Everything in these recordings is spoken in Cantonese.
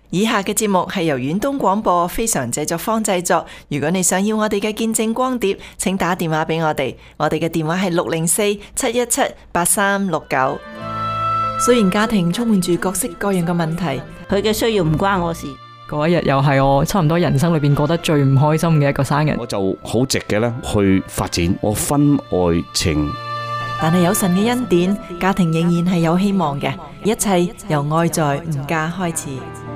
以下嘅節目係由遠東廣播非常製作坊製作。如果你想要我哋嘅見證光碟，請打電話俾我哋。我哋嘅電話係604-717-8369。雖然家庭充滿住各式各樣嘅問題， 佢嘅需要唔關我事。 嗰一日又係我差唔多人生裏邊過得最唔開心嘅一個生日。 我就好直嘅咧去發展我婚外情。 但係有神嘅恩典，家庭仍然係有希望嘅。一切由愛在吾家開始。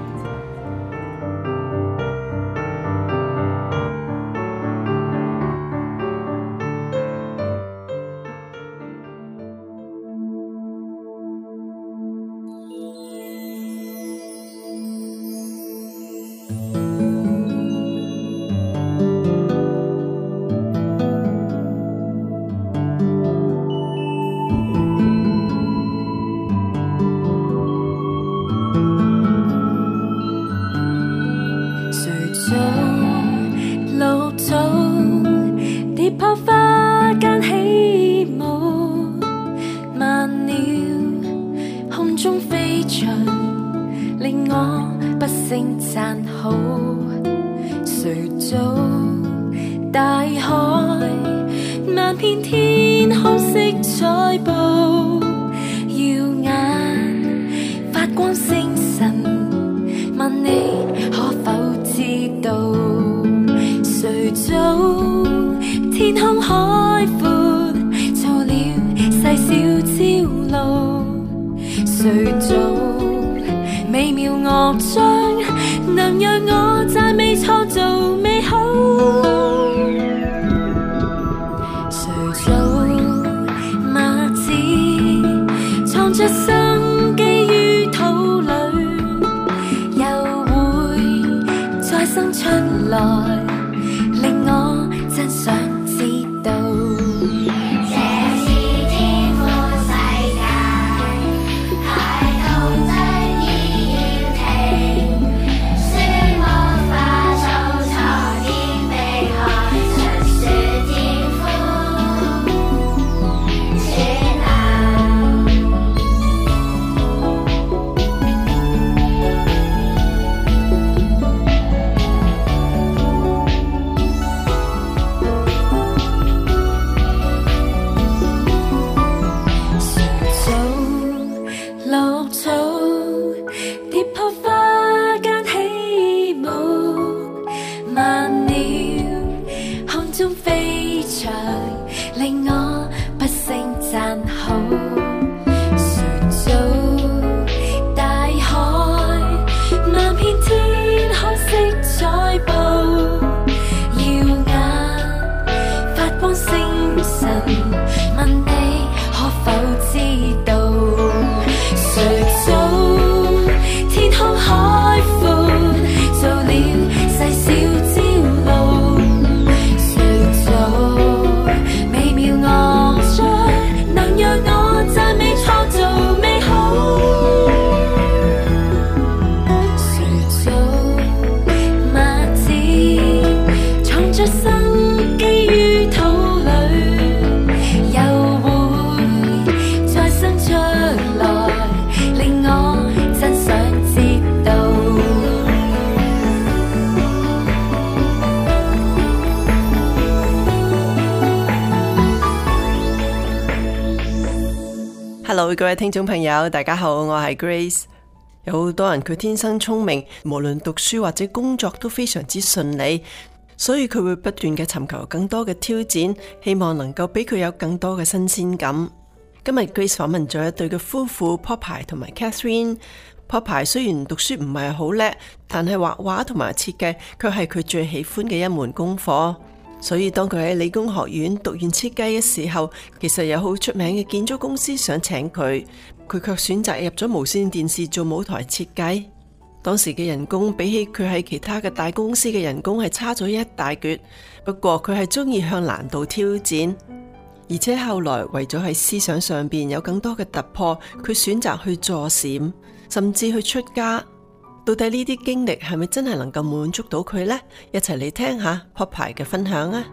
Hello， 各位聽眾朋友，大家好，我係 Grace。有好多人佢天生聰明，無論讀書或者工作都非常之順利，所以佢會不斷嘅尋求更多嘅挑戰，希望能夠俾佢有更多嘅新鮮感。今日 Grace 訪問咗一對嘅夫婦 Popeye 同埋 Catherine。Popeye 雖然讀書唔係好叻，但係畫畫同埋設計卻係佢最喜歡嘅一門功課。所以當佢喺理工學院讀完設計嘅時候，其實有好出名嘅建築公司想請佢，佢卻選擇入咗無線電視做舞台設計。當時嘅人工比起佢喺其他嘅大公司嘅人工係差咗一大橛，不過佢係中意向難度挑戰，而且後來為咗喺思想上邊有更多嘅突破，佢選擇去助閃，甚至去出家。到底呢啲經歷係咪真係能夠滿足到佢呢？一齊嚟聽下 Popeye 嘅分享啊！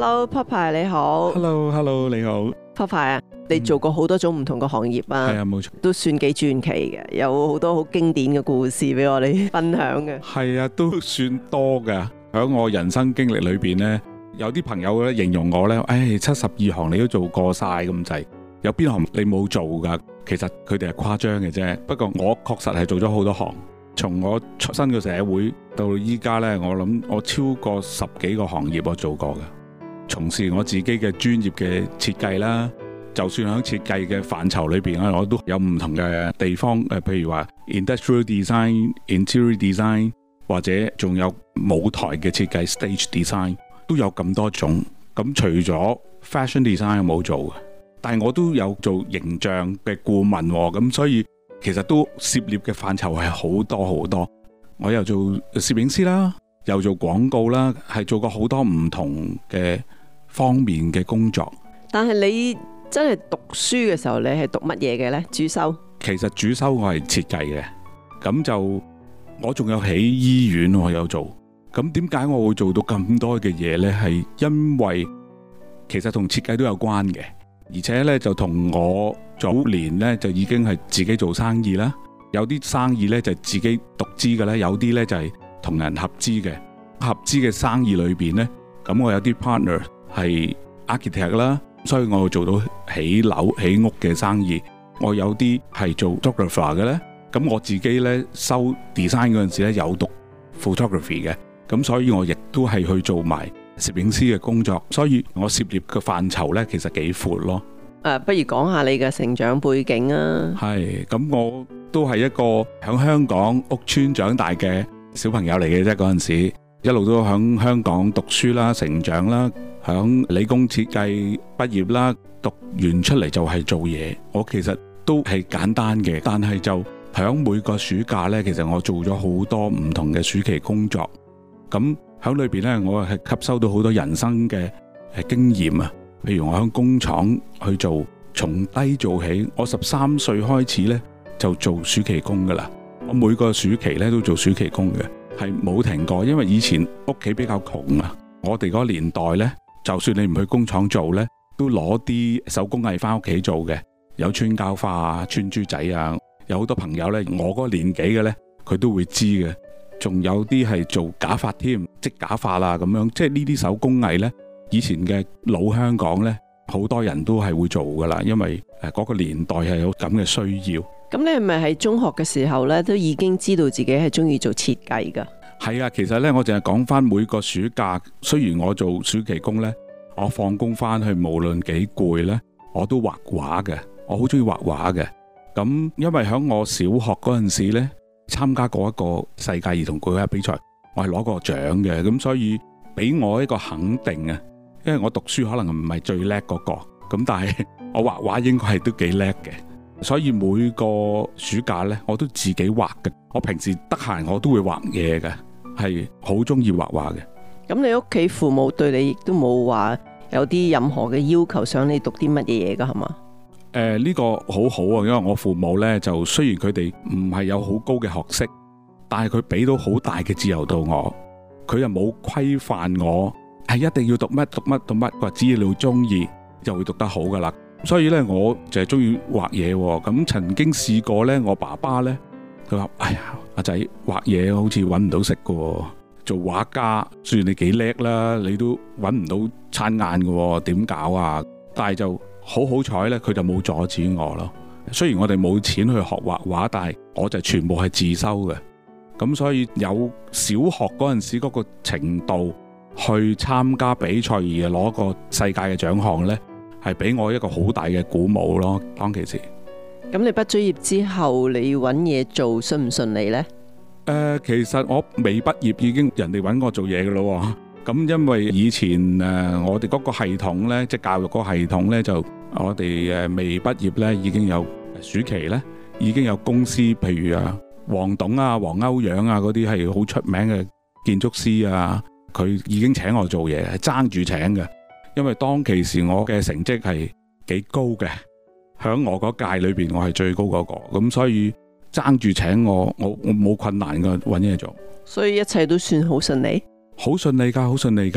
Hello Popeye 你好。 Hello， 你好。 Popeye 啊，你做過好多種唔同嘅行業啊， 係啊，冇錯。 都算幾傳奇嘅，有好多好經典嘅故事俾我哋分享嘅。 係啊，都算多噶。喺我人生經歷裏邊呢，有啲朋友咧形容我呢，唉，72行你都做過晒咁滯，有邊行你冇做噶？其實佢哋係誇張嘅啫。不過我確實係做咗好多行，從我出身嘅社會到依家呢，我諗我超過10幾個行業我做過嘅。從事我自己嘅專業嘅設計啦，就算喺設計嘅範疇裏邊咧，我都有唔同嘅地方，譬如話 industrial design、interior design， 或者仲有舞台嘅設計 stage design， 都有咁多種。咁除咗 fashion design 我冇做嘅，但係我都有做形象嘅顧問，咁所以其實都涉獵嘅範疇係好多好多。我又做攝影師啦，又做廣告啦，係做過好多唔同嘅方面嘅工作。 但係你真係讀書嘅時候，你係讀乜嘢嘅呢？主修？ 其實主修我係設計嘅，咁就我仲有喺醫院我有做。咁點解我會做到咁多嘅嘢呢？係因為其實同設計都有關嘅，而且呢，就同我早年呢，就已經係自己做生意啦。有啲生意呢，就自己獨資嘅咧，有啲呢，就係同人合資嘅。合資嘅生意裏邊呢，咁我有啲 partner 係 architect 啦，所以我做到起樓起屋嘅生意。我有啲係做 photographer 嘅咧，咁我自己呢，收 design 嗰陣時咧有讀 photography 嘅，咁所以我亦都係去做埋攝影師嘅工作，所以我涉獵嘅範疇呢，其實幾闊咯。 不如講下你嘅成長背景啊。 係，咁我都係一個喺香港屋邨長大嘅小朋友嚟嘅啫。嗰陣時一路都喺香港讀書啦、成長啦，喺理工設計畢業啦，讀完出嚟就係做嘢。我其實都係簡單嘅，但係就喺每個暑假呢，其實我做咗好多唔同嘅暑期工作。咁喺裏邊呢，我係吸收到好多人生嘅經驗啊。譬如我喺工廠去做，從低做起。我13歲開始呢，就做暑期工噶啦。我每個暑期呢，都做暑期工嘅，係冇停過。因為以前屋企比較窮啊，我哋嗰個年代呢，就算你唔去工廠做呢，都攞啲手工藝翻屋企做嘅，有穿膠花啊、穿珠仔啊。有好多朋友呢，我嗰個年紀嘅呢，佢都會知嘅。仲有啲係做假髮添，織假髮啦咁樣，即係呢啲手工藝呢。以前嘅老香港呢，好多人都係會做噶啦，因為嗰個年代係有咁嘅需要。 咁你係咪喺中學嘅時候呢，都已經知道自己係中意做設計噶？ 係啊，其實呢，我淨係講翻每個暑假，雖然我做暑期工呢，我放工翻去無論幾攰呢，我都畫畫嘅。我好中意畫畫嘅。咁因為喺我小學嗰陣時呢，參加過一個世界兒童繪畫比賽，我係攞過獎嘅。咁所以俾我一個肯定啊。因為我讀書可能唔係最叻嗰個，咁但係我畫畫應該係都幾叻嘅，所以每個暑假呢，我都自己畫嘅。我平時得閒我都會畫嘢嘅，係好中意畫畫嘅。 咁你屋企父母對你亦都冇話有啲任何嘅要求，想你讀啲乜嘢嘢噶係嘛？ 呢個好好啊，因為我父母呢，就雖然佢哋唔係有好高嘅學識，但係佢俾到好大嘅自由度我，佢又冇規範我。係一定要讀乜讀乜讀乜，或者只要你中意就會讀得好噶啦。所以咧，我就係中意畫嘢。咁曾經試過咧，我爸爸咧，佢話：哎呀，阿仔畫嘢好似搵唔到食噶，做畫家雖然你幾叻啦，你都搵唔到餐晏噶，點搞啊？但係就好彩咧，佢就冇阻止我咯。雖然我哋冇錢去學畫畫，但係我就全部係自修嘅。咁所以有小學嗰陣時嗰個程度。去參加比賽而攞個世界嘅獎項呢，係俾我一個好大嘅鼓舞咯。當其時， 咁你畢咗業之後，你要揾嘢做順唔順利呢？ 其實我未畢業已經人哋揾我做嘢噶咯。咁因為以前我哋嗰個系統呢，即係教育嗰個系統呢，就我哋未畢業呢已經有暑期呢，已經有公司，譬如黃董啊、黃歐陽啊嗰啲係好出名嘅建築師啊。佢已經請我做嘢，係爭住請嘅，因為當其時我嘅成績係幾高嘅，響我嗰屆裏邊我係最高嗰個，咁所以爭住請我冇困難嘅揾嘢做， 所以一切都算好順利， 好順利噶，好順利噶。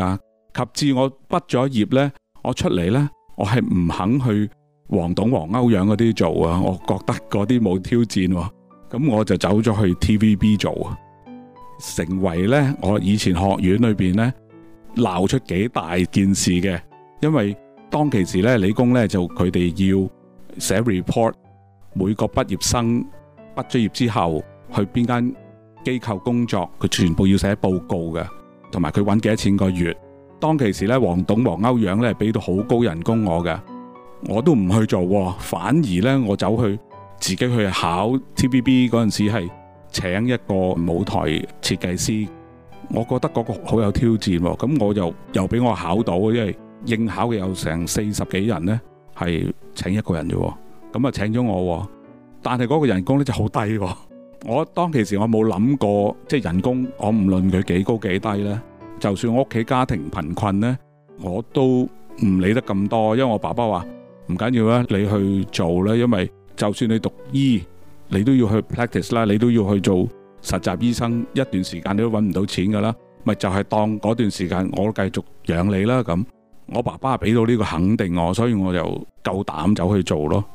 及至我畢咗業呢，我出嚟呢，我係唔肯去黃董、黃歐陽嗰啲做啊，我覺得嗰啲冇挑戰喎，咁我就走咗去 TVB 做啊，成為呢我以前學院裏邊呢鬧出幾大件事嘅，因為當其時呢，理工呢就佢哋要寫 report， 每個畢業生畢咗業之後去邊間機構工作，佢全部要寫報告嘅，同埋佢揾幾多錢個月。當其時呢，黃董、黃歐陽呢俾到好高人工我嘅，我都唔去做，反而呢，我走去自己去考 TVB 嗰陣時係請一個舞台設計師，我覺得嗰個好有挑戰，咁我又俾我考到，因為應考嘅有成40幾人呢，係請一個人啫，咁啊請咗我，但係嗰個人工呢就好低，我當其時我冇諗過，即係人工我唔論佢幾高幾低呢，就算我屋企家庭貧困呢，我都唔理得咁多，因為我爸爸話唔緊要啦，你去做啦，因為就算你讀醫，你都要去 practice 啦，你都要去做實習醫生，一段時間你都揾唔到錢噶啦，咪就係當嗰段時間我繼續養你啦。咁我爸爸俾到呢個肯定我，所以我就夠膽走去做咯。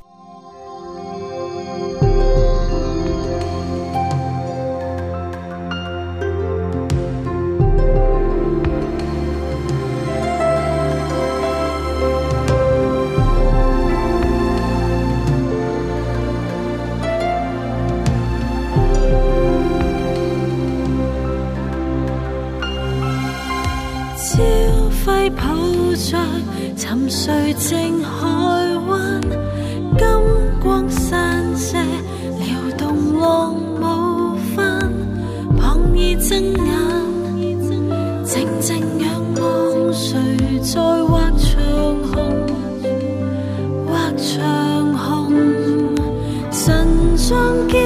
抱着沉睡正海灣，金光散射，撩動浪舞帆，旁倚睜眼，靜靜仰望誰在畫長虹，畫長虹，神像嬌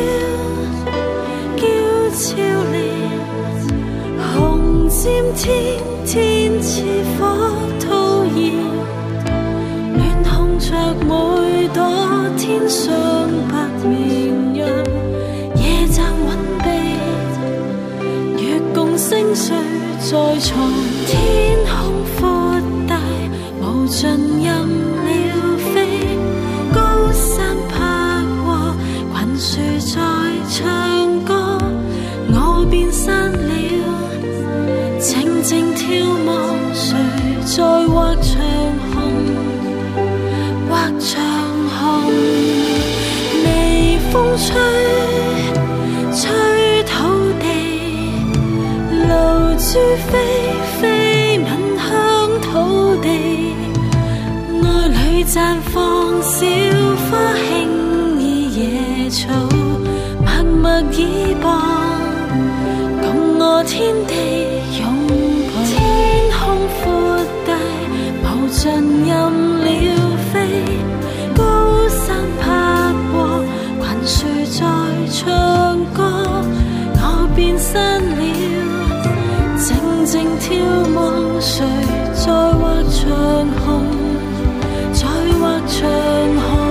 俏臉，紅佔天，天似火吐燃，亂紅着每朵天上白綿羊，夜讚韻秘，月共星誰在床，天空闊大，無盡任鳥飛，高山拍過，群樹在唱歌，我變山了，靜靜眺望誰在畫長虹，畫長虹，微風吹，吹土地，露珠飛，飛吻香土地，愛侶綻放小花，輕倚野草，默默倚傍，共我天地。天空闊大，無盡任鳥飛，高山拍過，群樹在唱歌，我變山了，靜靜眺望誰在畫長虹，在畫長虹。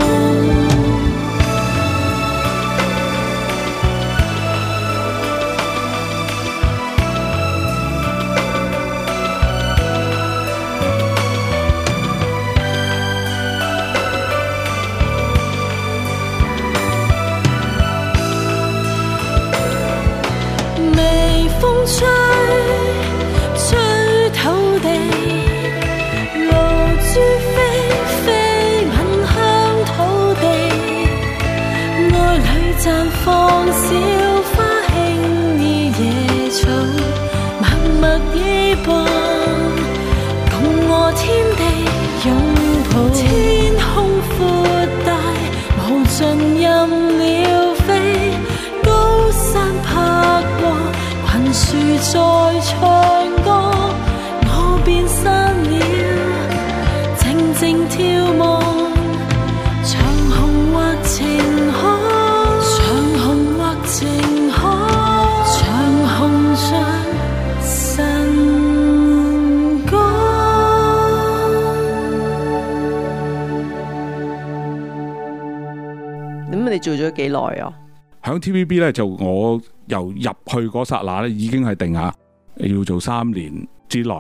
吹吹土地，露珠飛，飛吻香土地，愛侶綻放小花，輕倚野草，默默倚傍，共我天地擁抱，天空闊大，無盡任鳥飛，高山拍過，群樹在唱歌，我變山了，靜靜眺望，長虹畫情海，長虹畫情海，長虹像晨光。 咁你做咗幾耐啊？ 喺 TVB 咧，就我由入去嗰剎那咧，已經係定下要做3年之內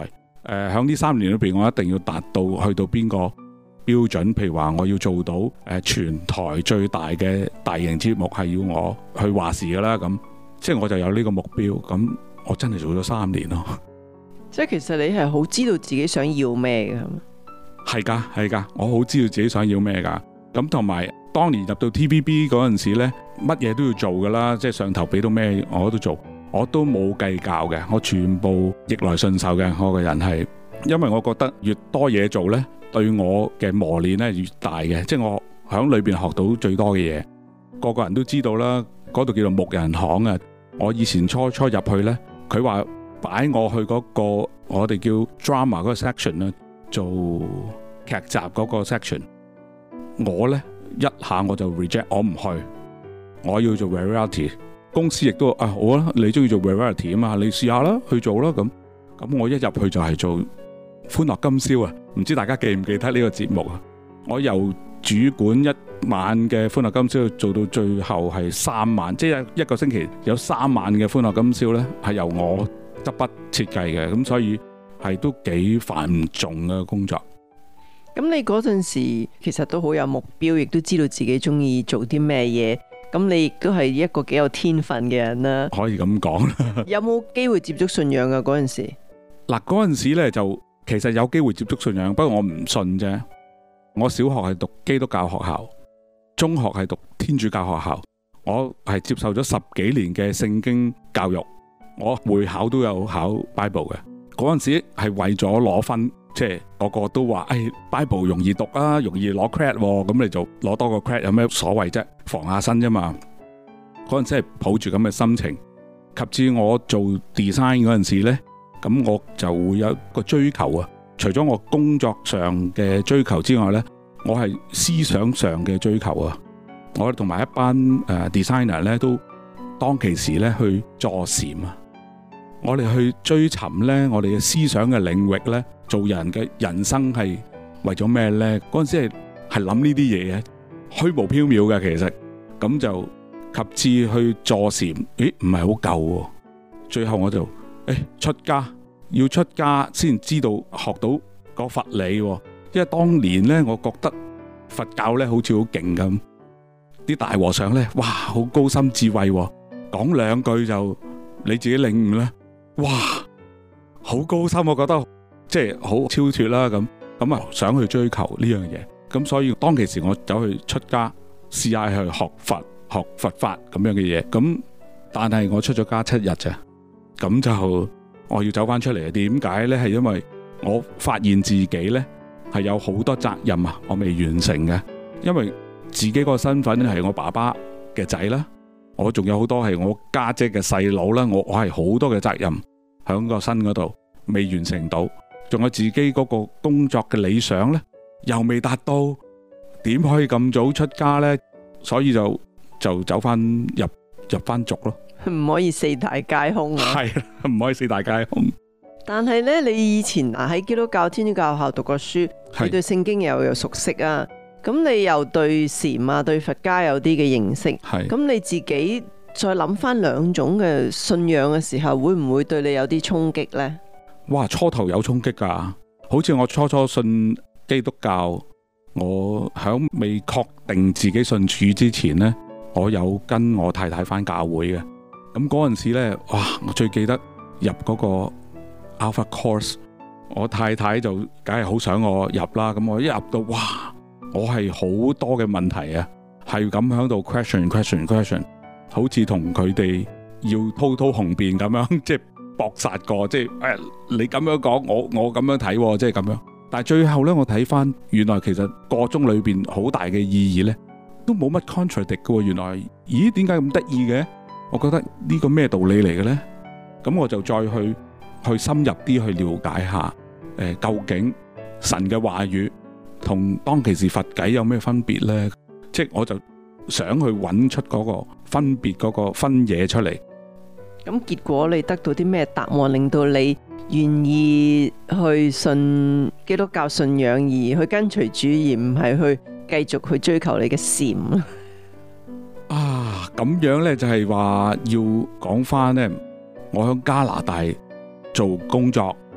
響呢3年裏邊，我一定要達到去到邊個標準，譬如話我要做到全台最大嘅大型節目係要我去話事噶啦，咁即係我就有呢個目標，咁我真係做咗3年咯。 即係其實你係好知道自己想要咩嘅， 係噶，我好知道自己想要咩噶。咁同埋當年入到 TVB 嗰陣時呢，乜嘢都要做噶啦，即係上頭俾到咩我都做，我都冇計較嘅，我全部逆來順受嘅。我個人係，因為我覺得越多嘢做呢，對我嘅磨練呢越大嘅，即係我響裏邊學到最多嘅嘢。個個人都知道啦，嗰度叫做木人巷啊。我以前初入去呢，佢話擺我去嗰個我哋叫 drama 嗰個 section 啦，做劇集嗰個 section。我呢一下我就 reject， 我唔去，我要做 variety。公司亦都好啦，你中意做 variety 啊嘛，你試下啦，去做啦咁。我一入去就係做歡樂今宵啊，唔知大家記唔記得呢個節目啊？我由主管一晚嘅歡樂今宵做到最後係3晚，即係一個星期有3晚嘅歡樂今宵呢，係由我執筆設計嘅，咁所以係都幾繁重嘅工作。 咁你嗰陣時其實都好有目標，亦都知道自己中意做啲咩嘢。咁你亦都係一個幾有天分嘅人啦， 可以咁講啦。 有冇機會接觸信仰啊？嗰陣時嗱，嗰陣時咧就其實有機會接觸信仰，不過我唔信啫。我小學係讀基督教學校，中學係讀天主教學校，我係接受咗10幾年嘅聖經教育，我會考都有考 Bible 嘅。嗰陣時係為咗攞分。即係個個都話Bible 容易讀啊，容易攞 credit 喎，咁你就攞多個 credit 有咩所謂啫？防下身啫嘛。嗰陣時係抱住咁嘅心情，及至我做 design 嗰陣時呢，咁我就會有一個追求啊。除咗我工作上嘅追求之外呢，我係思想上嘅追求啊。我同埋一班designer 呢，都當其時呢去坐禪啊。我哋去追尋呢，我哋嘅思想嘅領域呢，做人嘅人生係為咗咩呢？嗰陣時係諗呢啲嘢嘅，虛無縹緲嘅其實，咁就及至去坐禪，唔係好夠喎。最後我就出家，要出家先知道學到個佛理喎。因為當年呢，我覺得佛教呢好似好勁咁，啲大和尚呢，哇，好高深智慧喎，講2句就你自己領悟啦。哇，好高深，我覺得即係好超脫啦，咁啊想去追求呢樣嘢，咁所以當其時我走去出家，試下去學佛法咁樣嘅嘢，咁但係我出咗家7日咋，咁就我要走翻出嚟。點解呢？係因為我發現自己呢係有好多責任啊，我未完成嘅，因為自己個身份係我爸爸嘅仔啦。我仲有好多係我家姐嘅細佬啦，我係好多嘅責任喺個身嗰度未完成到，仲有自己嗰個工作嘅理想呢，又未達到，點可以咁早出家呢？所以就走翻入翻族咯， 唔可以4大皆空啊！ 係唔可以4大皆空。 但係呢，你以前喺基督教、天主教學校讀過書，你對聖經又有熟悉啊。咁你又對禪啊、對佛家有啲嘅認識，咁你自己再諗翻2種嘅信仰嘅時候，會唔會對你有啲衝擊呢？ 哇，初頭有衝擊噶，好似我初信基督教，我響未確定自己信主之前呢，我有跟我太太翻教會嘅。咁嗰陣時呢，哇，我最記得入嗰個 Alpha Course， 我太太就梗係好想我入啦。咁我一入到，哇！我係好多嘅問題啊，係咁喺度 question， 好似同佢哋要滔雄辯咁樣，即係搏殺過，即係你咁樣講，我咁樣睇，即係咁樣。但係最後呢，我睇翻，原來其實個中裏邊好大嘅意義呢，都冇乜 contradict 嘅。原來，咦，點解咁得意嘅？我覺得呢個咩道理嚟嘅呢？咁我就再去深入啲去了解下，究竟神嘅話語同當其時佛偈有咩分別呢？即係我就想去揾出嗰個分別嗰個分野出嚟。 咁結果你得到啲咩答案，令到你願意去信基督教信仰，而去跟隨主，而唔係去繼續去追求你嘅禪啊？咁樣呢，就係話要講翻呢，我喺加拿大做工作，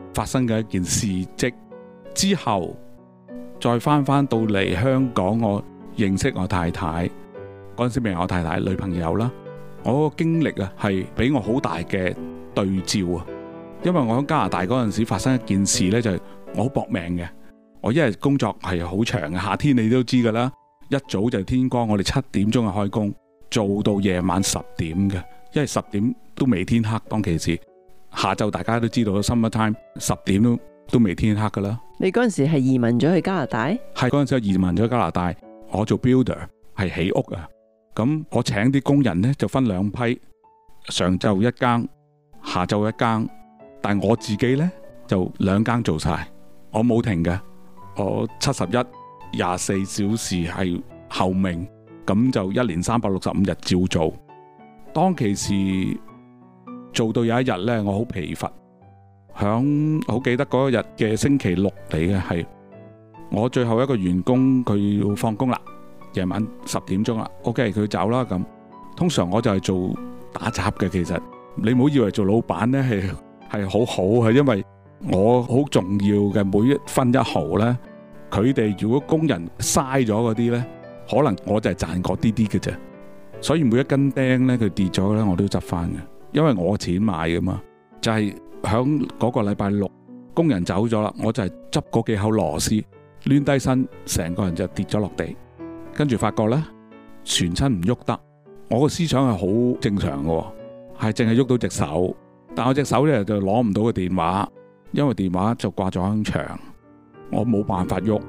發生嘅一件事蹟之後，再翻到嚟香港，我認識我太太嗰陣時未係我太太女朋友啦。我個經歷啊係俾我好大嘅對照啊，因為我喺加拿大嗰陣時發生一件事呢，就係我好搏命嘅。我一日工作係好長嘅，夏天你都知噶啦，一早就天光，我哋7點鐘就開工，做到夜晚10點嘅，因為10點都未天黑。當其時下晝大家都知道 summer time 10點都未天黑噶啦。 你嗰陣時係移民咗去加拿大？係嗰陣時移民咗加拿大，我做 builder 係起屋啊。咁我請啲工人呢，就分2批，上晝一更，下晝一更，但我自己呢，就2更做晒，我冇停嘅。我71 24小時係候命，咁就1年365日照做。當其時做到有一日呢，我好疲乏，響好記得嗰一日嘅星期6嚟嘅，係我最後一個員工，佢要放工啦，夜晚10點鐘啦 ，OK 佢走啦。咁通常我就係做打雜嘅，其實你唔好以為做老闆呢係好好，係因為我好重要嘅每一分一毫呢，佢哋如果工人嘥咗嗰啲呢，可能我就係賺嗰啲嘅啫。所以每一根釘呢，佢跌咗呢，我都執翻嘅，因為我錢買噶嘛。就係響嗰個禮拜6，工人走咗啦，我就係執嗰幾口螺絲，攣低身，成個人就跌咗落地，跟住發覺呢，全身唔喐得。我個思想係好正常嘅，係淨係喐到隻手，但我隻手呢，就攞唔到個電話，因為電話就掛咗喺牆，我冇辦法喐。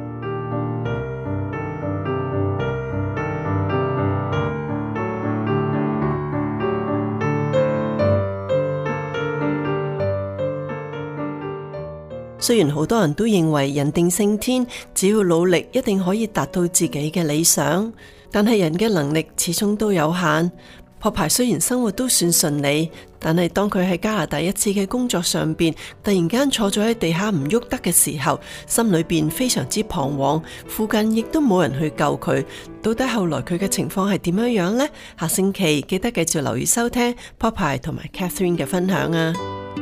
雖然好多人都認為人定勝天，只要努力一定可以達到自己嘅理想，但係人嘅能力始終都有限。破牌雖然生活都算順利，但係當佢喺加拿大一次嘅工作上邊，突然間坐咗喺地下唔喐得嘅時候，心裏邊非常之彷徨，附近亦都冇人去救佢。到底後來佢嘅情況係點樣樣呢？下星期記得繼續留意收聽破牌同埋 Catherine 嘅分享啊！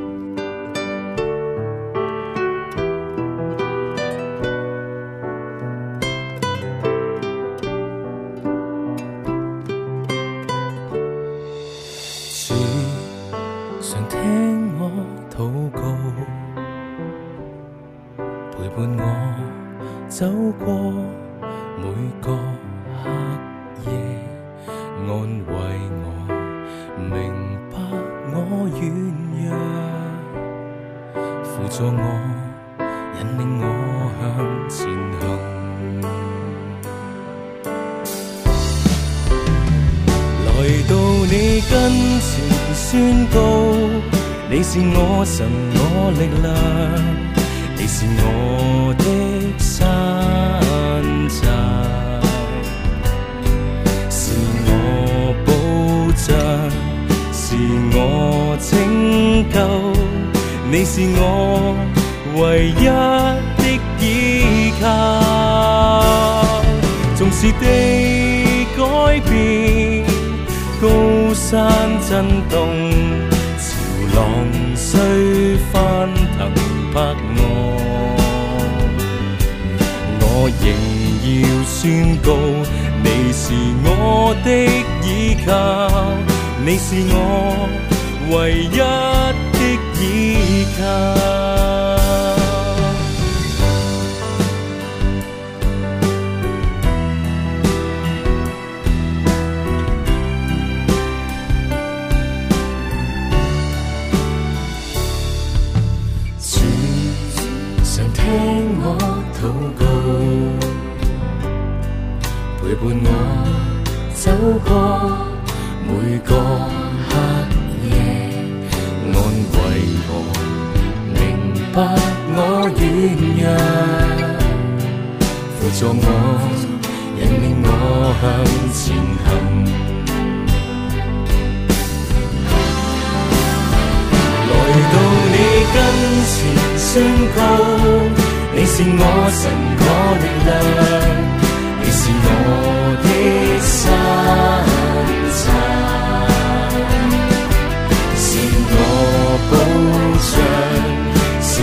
陪伴我走過每個黑夜，安慰我，明白我軟弱，輔助我，引領我向前行。來到你跟前宣告，你是我神，我力量，你是我的山寨，是我保障，是我拯救，你是我唯一的依靠。縱使地改變，高山震動，潮浪雖翻騰拍我仍要宣告，你是我的依靠，你是我唯一的依靠。主常聽我禱告，陪伴我走過每個黑夜，安慰我，明白我軟弱，輔助我，引領我向前行。來到你跟前宣告，你是我神，我力量，你是我的山寨，是我保障，是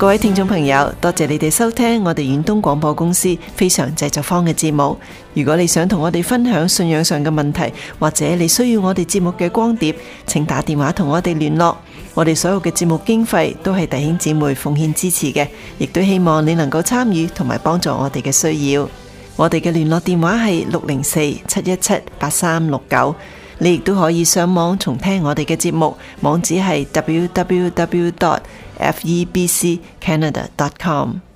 各位聽眾朋友，多謝你哋收聽我哋遠東廣播公司非常製作坊嘅節目。如果你想同我哋分享信仰上嘅問題，或者你需要我哋節目嘅光碟，請打電話同我哋聯絡。我哋所有嘅節目經費都係弟兄姊妹奉獻支持嘅，亦都希望你能夠參與同埋幫助我哋嘅需要。我哋嘅聯絡電話係604-717-8369。你亦都可以上網重聽我哋嘅節目，網址係www.febccanada.com。